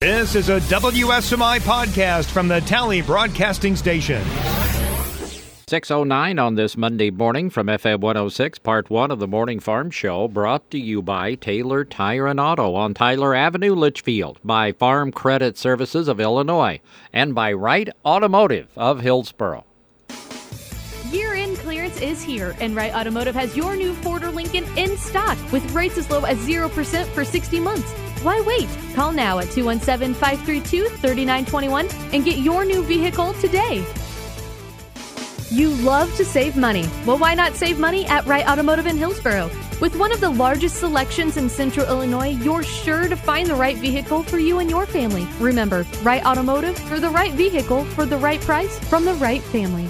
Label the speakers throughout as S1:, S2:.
S1: This is a WSMI podcast from the Tally Broadcasting Station.
S2: 6:09 on this Monday morning from FM 106, Part 1 of the Morning Farm Show, brought to you by Taylor Tire and Auto on Tyler Avenue, Litchfield, by Farm Credit Services of Illinois, and by Wright Automotive of Hillsboro.
S3: Year-end clearance is here, and Wright Automotive has your new Ford or Lincoln in stock with rates as low as 0% for 60 months. Why wait? Call now at 217-532-3921 and get your new vehicle today. You love to save money. Well, why not save money at Wright Automotive in Hillsboro? With one of the largest selections in Central Illinois, you're sure to find the right vehicle for you and your family. Remember, Wright Automotive for the right vehicle for the right price from the right family.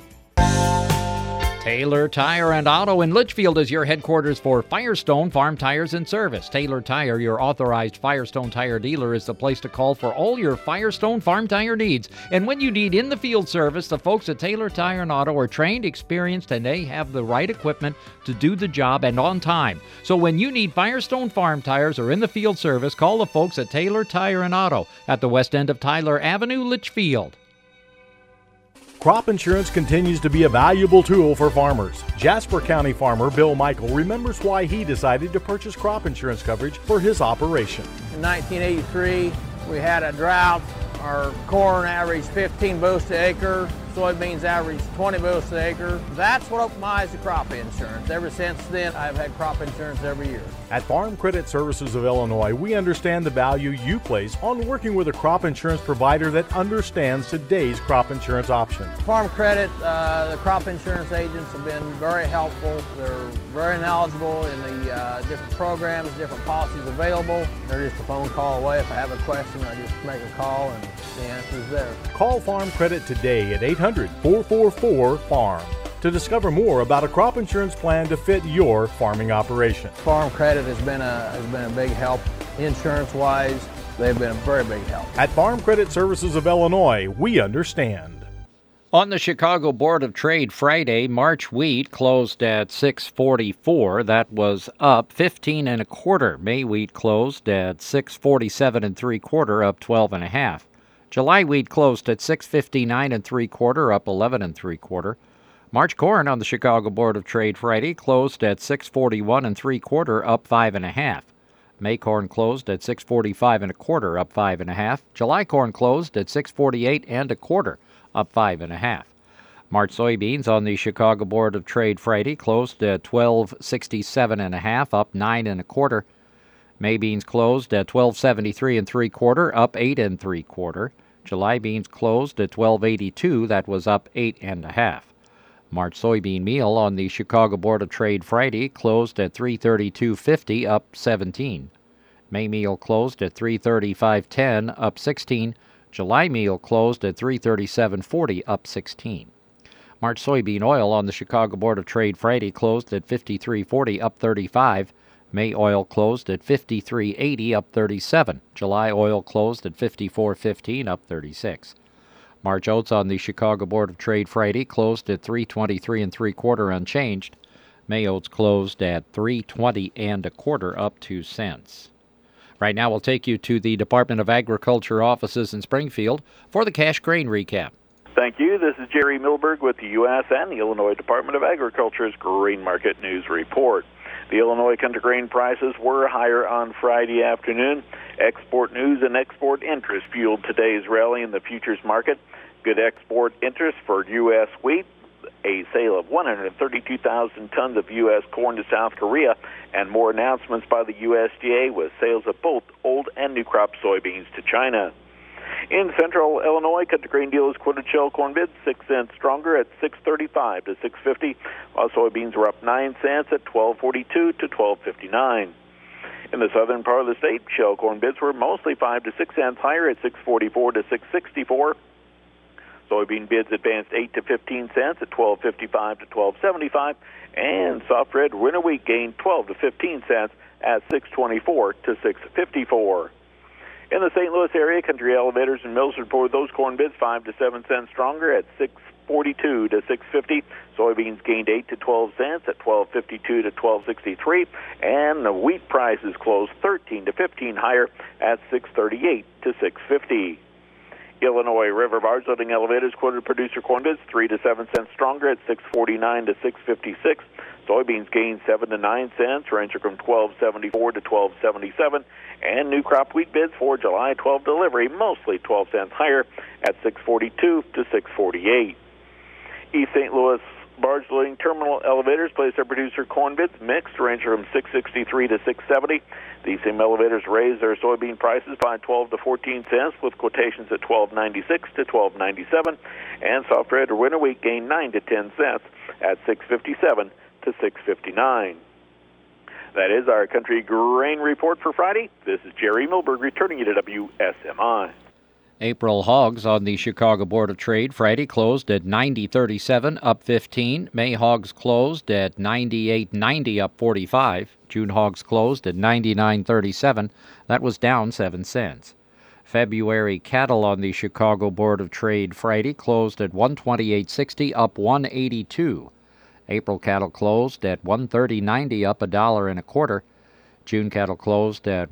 S2: Taylor Tire and Auto in Litchfield is your headquarters for Firestone Farm Tires and Service. Taylor Tire, your authorized Firestone tire dealer, is the place to call for all your Firestone farm tire needs. And when you need in-the-field service, the folks at Taylor Tire and Auto are trained, experienced, and they have the right equipment to do the job and on time. So when you need Firestone farm tires or in-the-field service, call the folks at Taylor Tire and Auto at the west end of Tyler Avenue, Litchfield.
S4: Crop insurance continues to be a valuable tool for farmers. Jasper County farmer Bill Michael remembers why he decided to purchase crop insurance coverage for his operation.
S5: In 1983, we had a drought. Our corn averaged 15 bushels to acre. Soybeans averaged 20 bushels to acre. That's what opened my eyes to crop insurance. Ever since then, I've had crop insurance every year.
S4: At Farm Credit Services of Illinois, we understand the value you place on working with a crop insurance provider that understands today's crop insurance options.
S5: Farm Credit, the crop insurance agents have been very helpful. They're very knowledgeable in the different programs, different policies available. They're just a phone call away. If I have a question, I just make a call and the answer is there.
S4: Call Farm Credit today at 800-444-FARM to discover more about a crop insurance plan to fit your farming operation.
S5: Farm Credit has been a big help insurance-wise. They've been a very big help.
S4: At Farm Credit Services of Illinois, we understand.
S2: On the Chicago Board of Trade Friday, March wheat closed at $6.44. That was up 15 1/4. May wheat closed at $6.47 3/4, up 12 1/2. July wheat closed at $6.59 3/4, up 11 3/4. March corn on the Chicago Board of Trade Friday closed at $6.41 3/4, up 5 1/2. May corn closed at $6.45 1/4, up 5 1/2. July corn closed at $6.48 1/4, up 5 1/2. March soybeans on the Chicago Board of Trade Friday closed at $12.67 1/2, up 9 1/4. May beans closed at $12.73 3/4, up 8 3/4. July beans closed at $12.82. That was up 8 1/2. March soybean meal on the Chicago Board of Trade Friday closed at $332.50, up 17. May meal closed at $335.10, up 16. July meal closed at $337.40, up 16. March soybean oil on the Chicago Board of Trade Friday closed at $53.40, up 35. May oil closed at $53.80, up 37. July oil closed at $54.15, up 36. March oats on the Chicago Board of Trade Friday closed at $323 3/4, unchanged. May oats closed at $320 1/4, up 2 cents. Right now we'll take you to the Department of Agriculture offices in Springfield for the cash grain recap.
S6: Thank you. This is Jerry Milberg with the U.S. and the Illinois Department of Agriculture's Grain Market News Report. The Illinois country grain prices were higher on Friday afternoon. Export news and export interest fueled today's rally in the futures market. Good export interest for U.S. wheat, a sale of 132,000 tons of U.S. corn to South Korea, and more announcements by the USDA with sales of both old and new crop soybeans to China. In central Illinois, country grain dealers quoted shell corn bids 6 cents stronger at $6.35 to $6.50, while soybeans were up 9 cents at $12.42 to $12.59. In the southern part of the state, shell corn bids were mostly 5 to 6 cents higher at $6.44 to $6.64. Soybean bids advanced 8 to 15 cents at $12.55 to $12.75, and soft red winter wheat gained 12 to 15 cents at $6.24 to $6.54. In the St. Louis area, country elevators and mills reported those corn bids 5 to 7 cents stronger at 642 to 650. Soybeans gained 8 to 12 cents at 1252 to 1263, and the wheat prices closed 13 to 15 higher at 638 to 650. Illinois River barge loading elevators quoted producer corn bids 3 to 7 cents stronger at 649 to 656. Soybeans gained 7 to 9 cents, ranging from 1274 to 1277. And new crop wheat bids for July 12 delivery, mostly 12 cents higher at 642 to 648. East St. Louis barge loading terminal elevators placed their producer corn bids mixed, ranging from 663 to 670. These same elevators raised their soybean prices by 12 to 14 cents, with quotations at 1296 to 1297. And soft red or winter wheat gained 9 to 10 cents at 657 to 659. That is our country grain report for Friday. This is Jerry Milberg returning you to WSMI.
S2: April hogs on the Chicago Board of Trade Friday closed at 90.37, up 15. May hogs closed at 98.90, up 45. June hogs closed at 99.37. That was down 7 cents. February cattle on the Chicago Board of Trade Friday closed at 128.60, up 182. April cattle closed at 130.90, up $1.25. June cattle closed at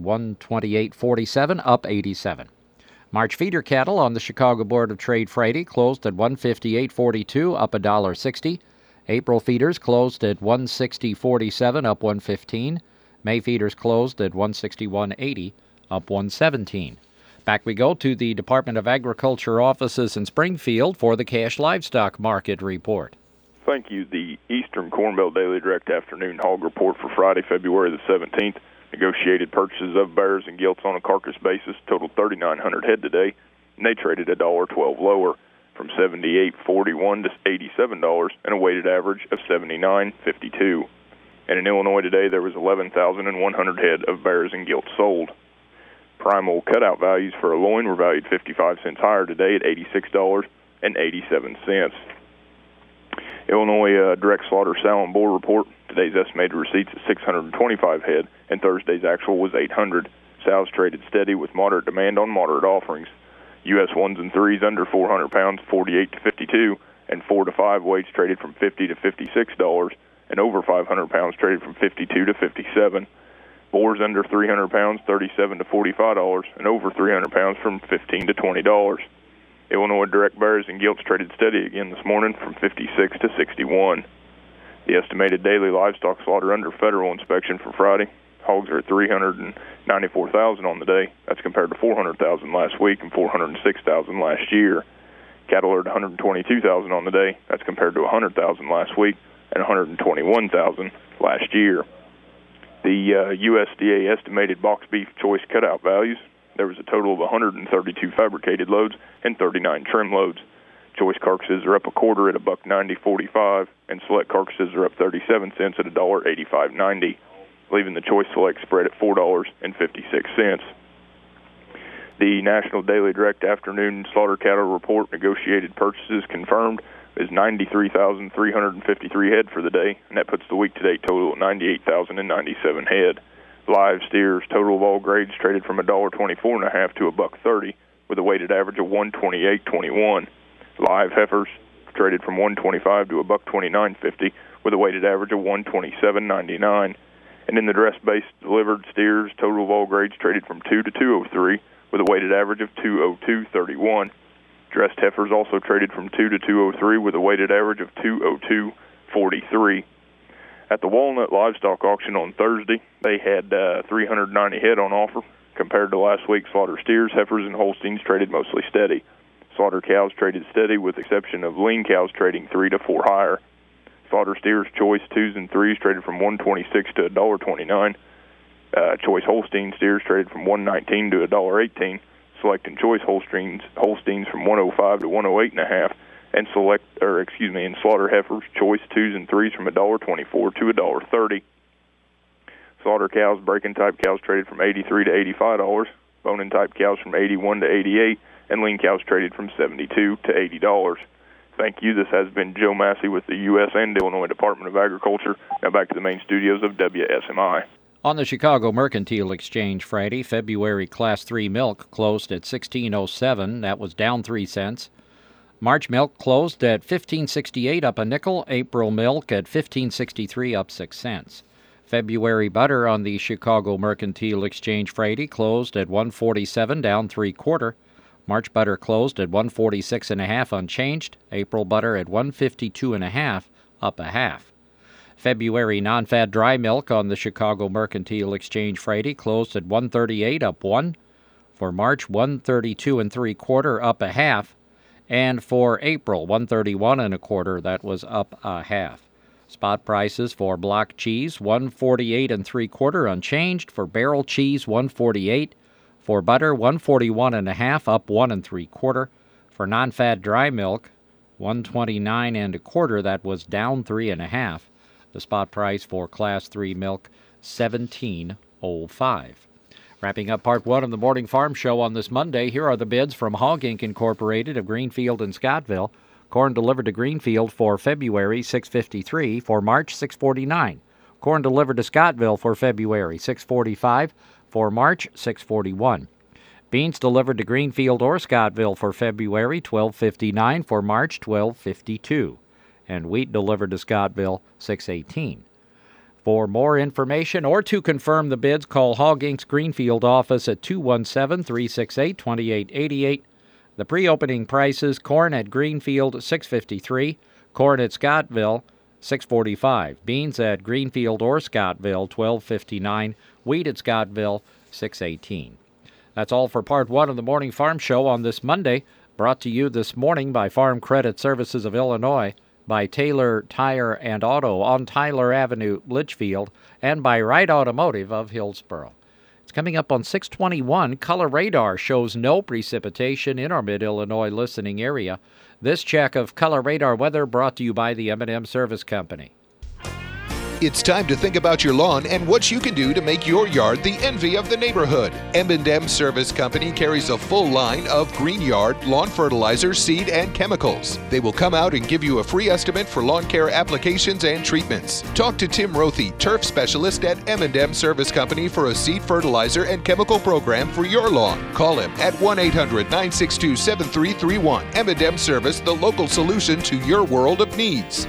S2: 128.47, up 87. March feeder cattle on the Chicago Board of Trade Friday closed at 158.42, up $1.60. April feeders closed at 160.47, up 115. May feeders closed at 161.80, up 117. Back we go to the Department of Agriculture offices in Springfield for the cash livestock market report.
S7: Thank you. The Eastern Corn Belt Daily Direct Afternoon Hog Report for Friday, February the 17th. Negotiated purchases of bears and gilts on a carcass basis totaled 3,900 head today, and they traded $1.12 lower, from $78.41 to $87, and a weighted average of $79.52. And in Illinois today, there was 11,100 head of bears and gilts sold. Primal cutout values for a loin were valued 55 cents higher today at $86.87. Illinois direct slaughter sow and boar report. Today's estimated receipts at 625 head, and Thursday's actual was 800. Sows traded steady with moderate demand on moderate offerings. U.S. 1s and 3s under 400 pounds, 48 to 52, and 4 to 5 weights traded from $50 to $56, and over 500 pounds traded from $52 to $57. Boars under 300 pounds, $37 to $45, and over 300 pounds from $15 to $20. Illinois direct bears and gilts traded steady again this morning from 56 to 61. The estimated daily livestock slaughter under federal inspection for Friday. Hogs are at 394,000 on the day. That's compared to 400,000 last week and 406,000 last year. Cattle are at 122,000 on the day. That's compared to 100,000 last week and 121,000 last year. The USDA estimated box beef choice cutout values. There was a total of 132 fabricated loads and 39 trim loads. Choice carcasses are up a quarter at $1.90.45, and select carcasses are up 37 cents at $1.85.90, leaving the choice select spread at $4.56. The National Daily Direct Afternoon Slaughter Cattle Report negotiated purchases confirmed is 93,353 head for the day, and that puts the week-to-date total at 98,097 head. Live steers, total of all grades, traded from $1.24.5 to $1.30, with a weighted average of $128.21. Live heifers traded from $1.25 to $1.29.50, with a weighted average of $127.99. And in the dress-based delivered steers, total of all grades, traded from $2 to $2.03, with a weighted average of $202.31. Dressed heifers also traded from $2 to $2.03, with a weighted average of $202.43. At the Walnut Livestock Auction on Thursday, they had 390 head on offer. Compared to last week, slaughter steers, heifers, and Holsteins traded mostly steady. Slaughter cows traded steady, with the exception of lean cows trading 3 to 4 higher. Slaughter steers, choice 2s and 3s traded from $1.26 to $1.29. Choice Holstein steers traded from $1.19 to $1.18. Select and choice Holsteins from $1.05 to $1.08.5. And and slaughter heifers, choice 2s and 3s from $1.24 to $1.30. Slaughter cows, breaking type cows traded from $83 to $85. Bone-in type cows from $81 to $88, and lean cows traded from $72 to $80. Thank you. This has been Joe Massey with the U.S. and Illinois Department of Agriculture. Now back to the main studios of WSMI.
S2: On the Chicago Mercantile Exchange Friday, February Class 3 milk closed at $16.07. That was down 3 cents. March milk closed at $15.68, up a nickel. April milk at $15.63, up 6 cents. February butter on the Chicago Mercantile Exchange Friday closed at $1.47, down 3/4. March butter closed at $1.46.5, unchanged. April butter at $1.52.5, up a half. February non-fat dry milk on the Chicago Mercantile Exchange Friday closed at $1.38, up 1. For March, $1.32 3/4, up a half. And for April, $1.31 1/4, that was up a half. Spot prices for block cheese, $1.48 3/4, unchanged. For barrel cheese, $1.48. For butter, $1.41 1/2, up 1 3/4. For non-fat dry milk, $1.29 1/4, that was down 3 1/2. The spot price for Class 3 milk, $17.05. Wrapping up part one of the Morning Farm Show on this Monday, here are the bids from Hog Inc. Incorporated of Greenfield and Scottville. Corn delivered to Greenfield for February, $6.53. For March, $6.49. Corn delivered to Scottville for February, $6.45. For March, $6.41. Beans delivered to Greenfield or Scottville for February, $12.59. For March, $12.52. And wheat delivered to Scottville, $6.18. For more information or to confirm the bids, call Hog Inc.'s Greenfield office at 217-368-2888. The pre-opening prices: corn at Greenfield, $6.53. Corn at Scottville, $6.45. Beans at Greenfield or Scottville, $12.59. Wheat at Scottville, $6.18. That's all for part one of the Morning Farm Show on this Monday, brought to you this morning by Farm Credit Services of Illinois, by Taylor Tire and Auto on Tyler Avenue, Litchfield, and by Wright Automotive of Hillsboro. It's coming up on 6:21. Color radar shows no precipitation in our mid-Illinois listening area. This check of color radar weather brought to you by the M&M Service Company.
S8: It's time to think about your lawn and what you can do to make your yard the envy of the neighborhood. M&M Service Company carries a full line of green yard, lawn fertilizer, seed, and chemicals. They will come out and give you a free estimate for lawn care applications and treatments. Talk to Tim Rothy, turf specialist at M&M Service Company, for a seed fertilizer and chemical program for your lawn. Call him at 1-800-962-7331. M&M Service, the local solution to your world of needs.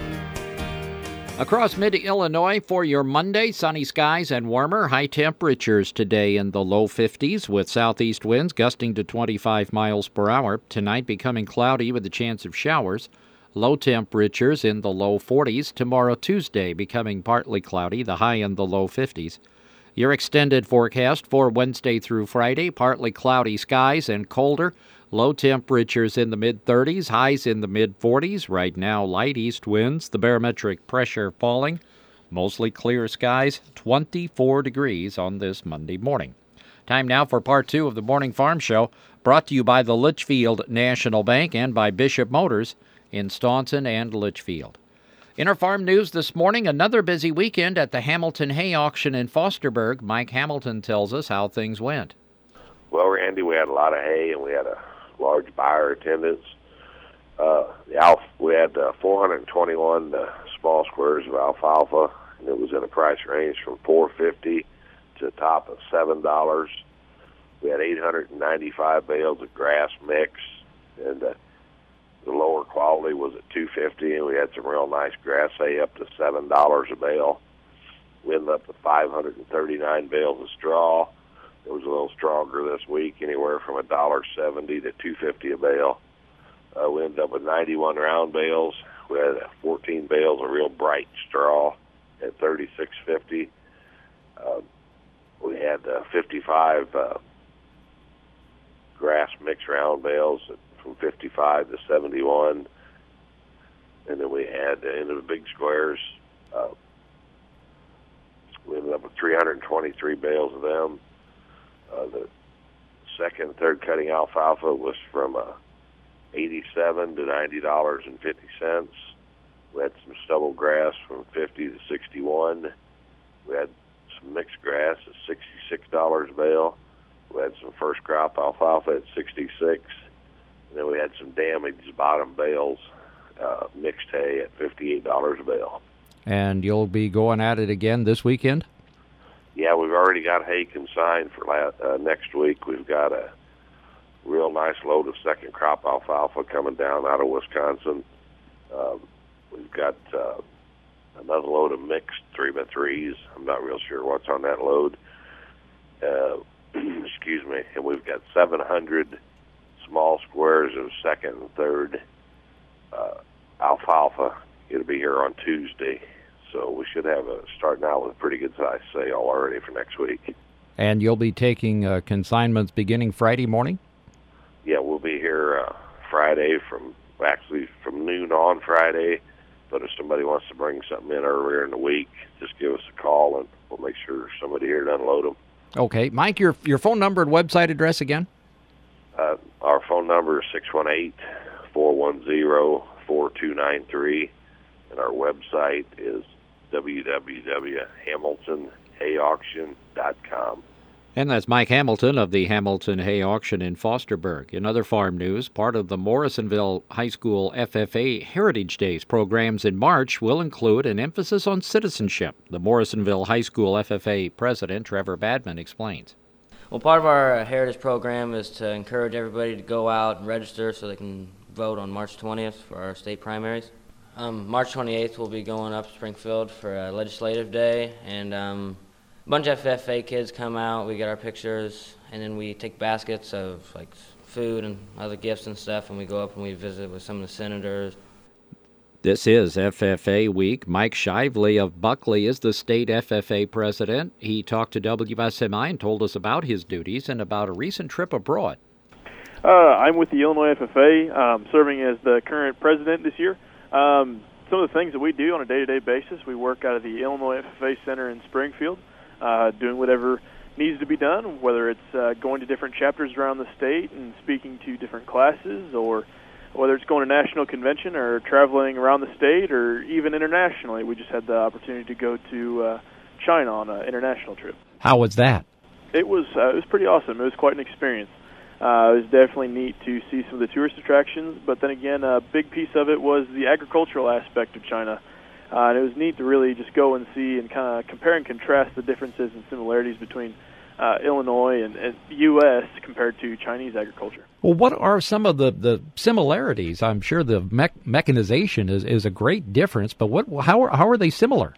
S2: Across mid-Illinois for your Monday, sunny skies and warmer. High temperatures today in the low 50s with southeast winds gusting to 25 miles per hour. Tonight becoming cloudy with a chance of showers. Low temperatures in the low 40s. Tomorrow, Tuesday, becoming partly cloudy, the high in the low 50s. Your extended forecast for Wednesday through Friday, partly cloudy skies and colder. Low temperatures in the mid-30s, highs in the mid-40s. Right now, light east winds, the barometric pressure falling. Mostly clear skies, 24 degrees on this Monday morning. Time now for part two of the Morning Farm Show, brought to you by the Litchfield National Bank and by Bishop Motors in Staunton and Litchfield. In our farm news this morning, another busy weekend at the Hamilton Hay Auction in Fosterburg. Mike Hamilton tells us how things went.
S9: Well, Randy, we had a lot of hay and we had a large buyer attendance. We had 421 small squares of alfalfa, and it was in a price range from $4.50 to a top of $7. We had 895 bales of grass mix, and the lower quality was at $2.50, and we had some real nice grass hay up to $7 a bale. We ended up with 539 bales of straw. It was a little stronger this week, anywhere from $1.70 to $2.50 a bale. We ended up with 91 round bales. We had 14 bales of real bright straw at $36.50. We had 55 grass mix round bales from $55 to $71. And then we had into the big squares. We ended up with 323 bales of them. The second and third cutting alfalfa was from $87 to $90.50. We had some stubble grass from $50 to $61. We had some mixed grass at $66 a bale. We had some first crop alfalfa at $66. And then we had some damaged bottom bales, mixed hay at $58 a bale.
S2: And you'll be going at it again this weekend?
S9: Yeah, we've already got hay consigned for next week. We've got real nice load of second crop alfalfa coming down out of Wisconsin. We've got another load of mixed 3x3s. I'm not real sure what's on that load. Excuse me. And we've got 700 small squares of second and third alfalfa. It'll be here on Tuesday. So we should have starting out with a pretty good size sale already for next week.
S2: And you'll be taking consignments beginning Friday morning?
S9: Yeah, we'll be here Friday from noon on Friday. But if somebody wants to bring something in earlier in the week, just give us a call and we'll make sure somebody here to unload them.
S2: Okay. Mike, your phone number and website address again?
S9: Our phone number is 618-410-4293, and our website is www.hamiltonhayauction.com.
S2: And that's Mike Hamilton of the Hamilton Hay Auction in Fosterburg. In other farm news, part of the Morrisonville High School FFA Heritage Days programs in March will include an emphasis on citizenship. The Morrisonville High School FFA president, Trevor Badman, explains.
S10: Well, part of our Heritage program is to encourage everybody to go out and register so they can vote on March 20th for our state primaries. March 28th, we'll be going up to Springfield for a legislative day, and a bunch of FFA kids come out. We get our pictures, and then we take baskets of like food and other gifts and stuff, and we go up and we visit with some of the senators.
S2: This is FFA Week. Mike Shively of Buckley is the state FFA president. He talked to WSMI and told us about his duties and about a recent trip abroad.
S11: I'm with the Illinois FFA, serving as the current president this year. Some of the things that we do on a day-to-day basis, we work out of the Illinois FFA Center in Springfield, doing whatever needs to be done, whether it's going to different chapters around the state and speaking to different classes, or whether it's going to national convention or traveling around the state or even internationally. We just had the opportunity to go to China on an international trip.
S2: How was that?
S11: It was pretty awesome. It was quite an experience. It was definitely neat to see some of the tourist attractions, but then again, a big piece of it was the agricultural aspect of China. And it was neat to really just go and see and kind of compare and contrast the differences and similarities between Illinois and U.S. compared to Chinese agriculture.
S2: Well, what are some of the similarities? I'm sure the mechanization is a great difference, but how are they similar?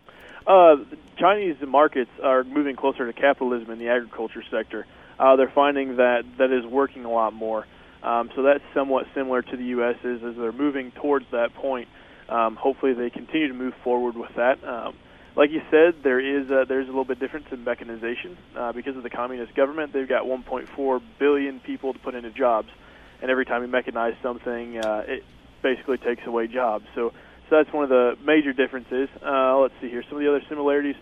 S11: Chinese markets are moving closer to capitalism in the agriculture sector. They're finding that is working a lot more. So that's somewhat similar to the U.S. as they're moving towards that point. Hopefully they continue to move forward with that. Like you said, there's a little bit difference in mechanization. Because of the communist government, they've got 1.4 billion people to put into jobs. And every time you mechanize something, it basically takes away jobs. So that's one of the major differences. Let's see here. Some of the other similarities.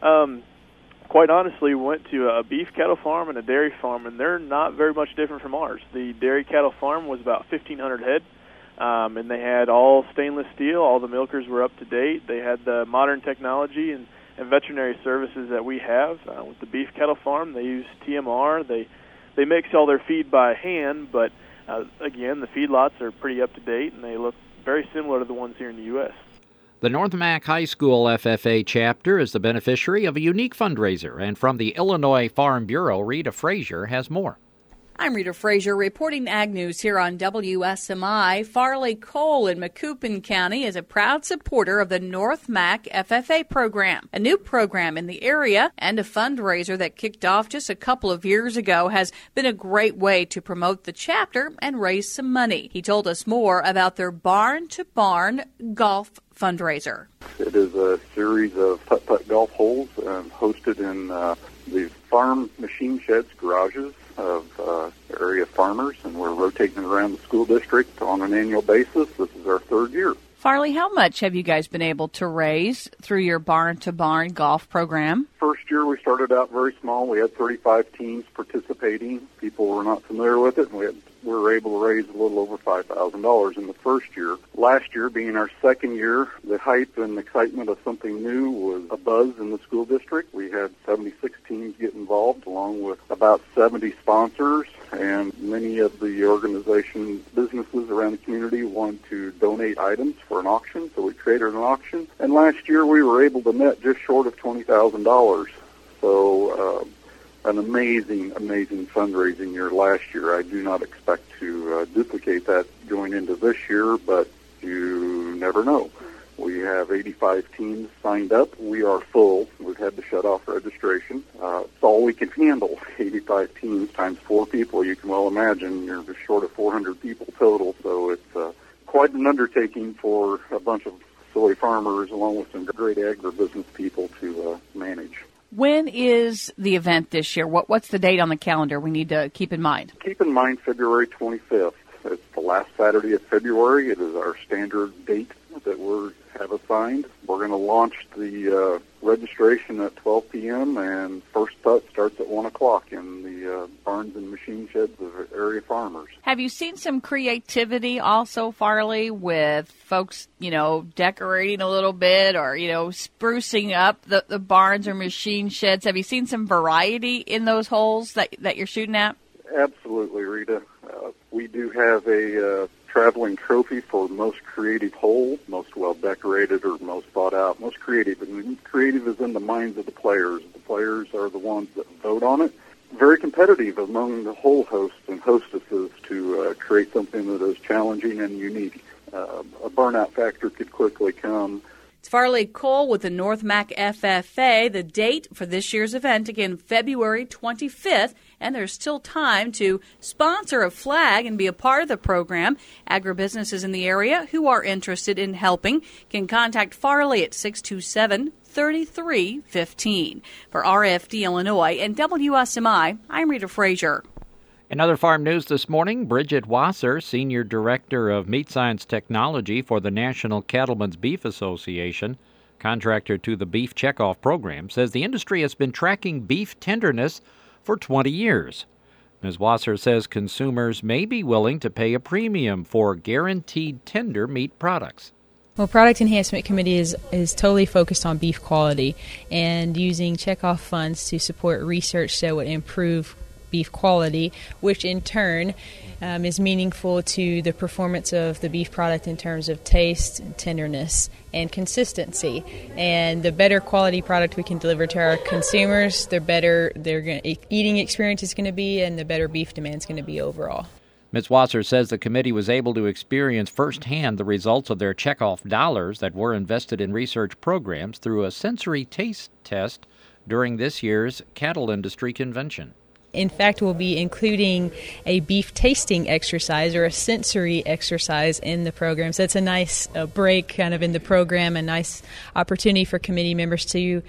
S11: Quite honestly, we went to a beef cattle farm and a dairy farm, and they're not very much different from ours. The dairy cattle farm was about 1,500 head, and they had all stainless steel. All the milkers were up to date. They had the modern technology and veterinary services that we have. With the beef cattle farm, they use TMR. They mix all their feed by hand, but again, the feedlots are pretty up to date, and they look very similar to the ones here in the U.S.
S2: The North Mac High School FFA chapter is the beneficiary of a unique fundraiser, and from the Illinois Farm Bureau, Rita Frazier has more.
S12: I'm Rita Frazier reporting Ag News here on WSMI. Farley Coal in Macoupin County is a proud supporter of the North Mac FFA program, a new program in the area and a fundraiser that kicked off just a couple of years ago has been a great way to promote the chapter and raise some money. He told us more about their barn-to-barn golf fundraiser.
S13: It is a series of putt-putt golf holes hosted in the farm machine sheds, garages of area farmers, and we're rotating around the school district on an annual basis. This is our third year.
S12: Farley, how much have you guys been able to raise through your barn-to-barn golf program?
S13: First year we started out very small. We had 35 teams participating. People were not familiar with it, and we were able to raise a little over $5,000 in the first year. Last year, being our second year, the hype and excitement of something new was a buzz in the school district. We had 76 teams get involved, along with about 70 sponsors, and many of the organization businesses around the community wanted to donate items for an auction, so we created an auction. And last year, we were able to net just short of $20,000. So an amazing fundraising year last year. I do not expect to duplicate that going into this year, but you never know. We have 85 teams signed up. We are full. We've had to shut off registration. It's all we can handle. 85 teams times 4 people. You can well imagine you're just short of 400 people total. So it's quite an undertaking for a bunch of silly farmers along with some great agribusiness people to manage.
S12: When is the event this year? What's the date on the calendar we need to keep in mind?
S13: Keep in mind February 25th. It's the last Saturday of February. It is our standard date that we have assigned. We're going to launch the registration at 12 p.m. and first putt starts at 1 o'clock in the barns and machine sheds of area farmers.
S12: Have you seen some creativity also, Farley, with folks, decorating a little bit or, sprucing up the barns or machine sheds? Have you seen some variety in those holes that you're shooting at?
S13: Absolutely, Rita. We do have a traveling trophy for most creative hole, most well-decorated or most thought out, most creative. And creative is in the minds of the players. The players are the ones that vote on it. Very competitive among the hole hosts and hostesses to create something that is challenging and unique. A burnout factor could quickly come.
S12: It's Farley Cole with the North Mac FFA. The date for this year's event, again, February 25th, and there's still time to sponsor a flag and be a part of the program. Agribusinesses in the area who are interested in helping can contact Farley at 627-3315. For RFD Illinois and WSMI, I'm Rita Frazier.
S2: In other farm news this morning, Bridget Wasser, Senior Director of Meat Science Technology for the National Cattlemen's Beef Association, contractor to the Beef Checkoff program, says the industry has been tracking beef tenderness for 20 years. Ms. Wasser says consumers may be willing to pay a premium for guaranteed tender meat products.
S14: Well, Product Enhancement Committee is totally focused on beef quality and using checkoff funds to support research that would improve beef quality, which in turn is meaningful to the performance of the beef product in terms of taste, tenderness, and consistency. And the better quality product we can deliver to our consumers, the better their eating experience is going to be, and the better beef demand is going to be overall.
S2: Ms. Wasser says the committee was able to experience firsthand the results of their checkoff dollars that were invested in research programs through a sensory taste test during this year's cattle industry convention.
S14: In fact, we'll be including a beef tasting exercise or a sensory exercise in the program. So it's a nice break kind of in the program, a nice opportunity for committee members to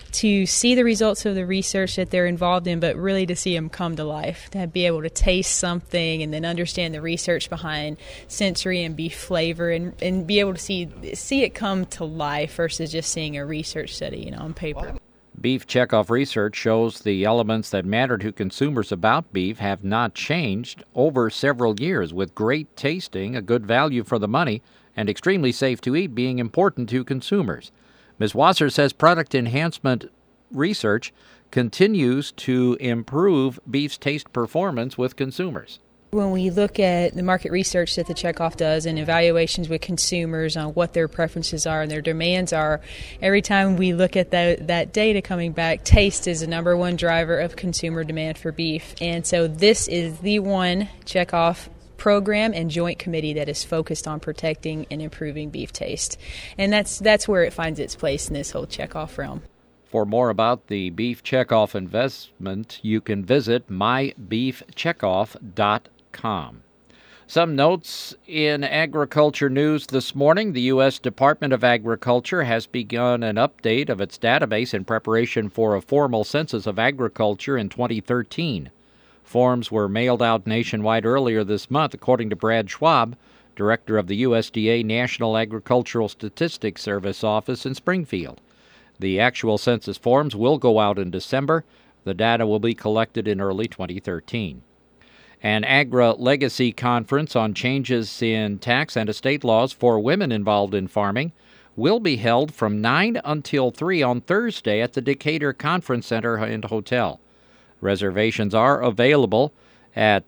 S14: see the results of the research that they're involved in, but really to see them come to life, to be able to taste something and then understand the research behind sensory and beef flavor and be able to see it come to life versus just seeing a research study, on paper.
S2: Beef Checkoff research shows the elements that matter to consumers about beef have not changed over several years, with great tasting, a good value for the money, and extremely safe to eat being important to consumers. Ms. Wasser says product enhancement research continues to improve beef's taste performance with consumers.
S14: When we look at the market research that the checkoff does and evaluations with consumers on what their preferences are and their demands are, every time we look at that data coming back, taste is the number one driver of consumer demand for beef. And so this is the one checkoff program and joint committee that is focused on protecting and improving beef taste. And that's where it finds its place in this whole checkoff realm.
S2: For more about the Beef Checkoff investment, you can visit mybeefcheckoff.com. Some notes in agriculture news this morning. The U.S. Department of Agriculture has begun an update of its database in preparation for a formal census of agriculture in 2013. Forms were mailed out nationwide earlier this month, according to Brad Schwab, director of the USDA National Agricultural Statistics Service office in Springfield. The actual census forms will go out in December. The data will be collected in early 2013. An Agri-Legacy Conference on changes in tax and estate laws for women involved in farming will be held from 9 until 3 on Thursday at the Decatur Conference Center and Hotel. Reservations are available at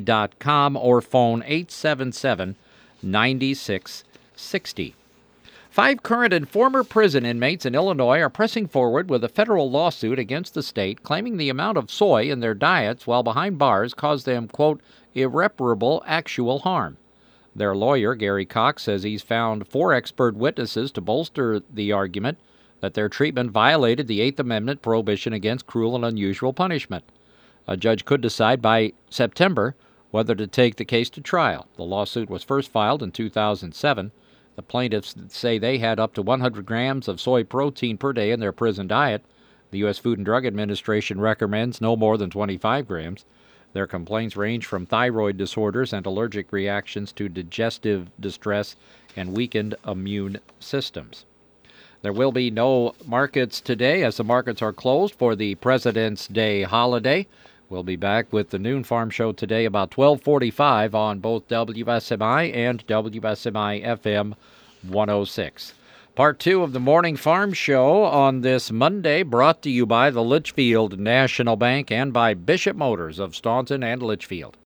S2: www.agri-legacy.com or phone 877-9660. 5 current and former prison inmates in Illinois are pressing forward with a federal lawsuit against the state, claiming the amount of soy in their diets while behind bars caused them, quote, irreparable actual harm. Their lawyer, Gary Cox, says he's found 4 expert witnesses to bolster the argument that their treatment violated the Eighth Amendment prohibition against cruel and unusual punishment. A judge could decide by September whether to take the case to trial. The lawsuit was first filed in 2007. The plaintiffs say they had up to 100 grams of soy protein per day in their prison diet. The U.S. Food and Drug Administration recommends no more than 25 grams. Their complaints range from thyroid disorders and allergic reactions to digestive distress and weakened immune systems. There will be no markets today as the markets are closed for the President's Day holiday. We'll be back with the Noon Farm Show today about 12:45 on both WSMI and WSMI FM 106. Part 2 of the Morning Farm Show on this Monday, brought to you by the Litchfield National Bank and by Bishop Motors of Staunton and Litchfield.